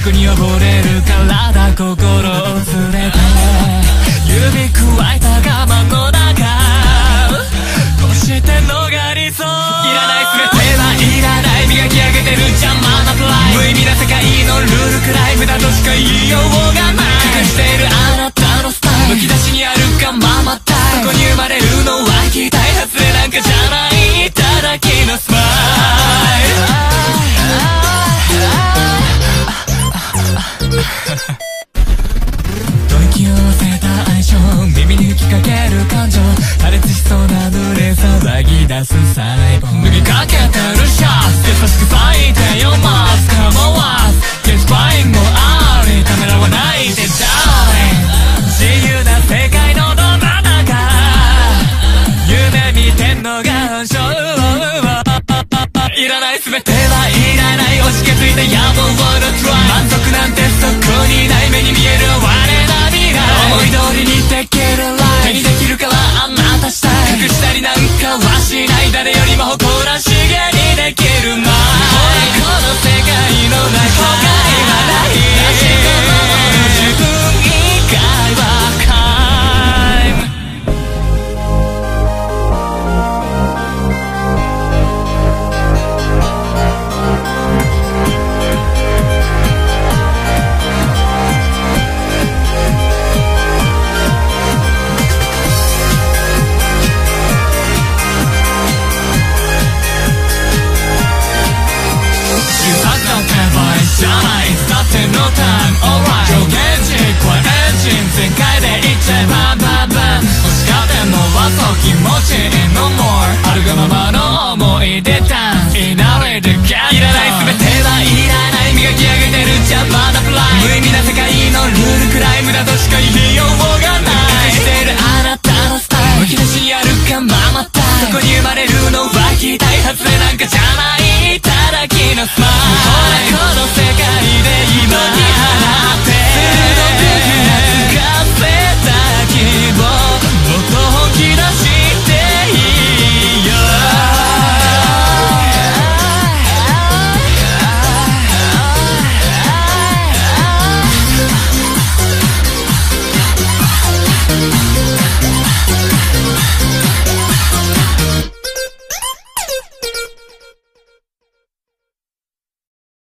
欲に溺れる体心を連れて指くわえた我慢の中こうして逃りそういらない全てはいらない磨き上げてる邪魔なプライド無意味な世界のルールくらい無駄としか言いようがない隠しているあなたのスタイルむき出しにあるがままたいそこに生まれるのは期待外れなんかじゃないただきのスマイル吐息を合わせた愛情耳に吹きかける感情破裂しそうな濡れ騒ぎ出す細胞脱ぎかけてるシャツ優しく咲いて読ます構わずゲスパインもありためらわないでダーリン自由な世界のど真ん中夢見てんのが本性いらない全てはいらない押し気づいた野望のトライ満足なんてそこにない目に見える我ら未来思い通りにできるライフ手にできるからあなたしたい隠したりなんかはしない誰よりも誇らしげにできる前この世界の中他はないらしく守る自分以外はじゃないだって no time alright 上限軸はエンジン全開でいっちゃえバンバンバン欲しがってんのはそう気持ちいい no more あるがままの思い出ダンスいなれるキャットいらない全てはいらない磨き上げてる邪魔なプライ無意味な世界のルールくらい無駄としか言いようがない隠しているあなたのスタイルむき出しにあるがままたいそこに生まれるのは期待外れなんかじゃ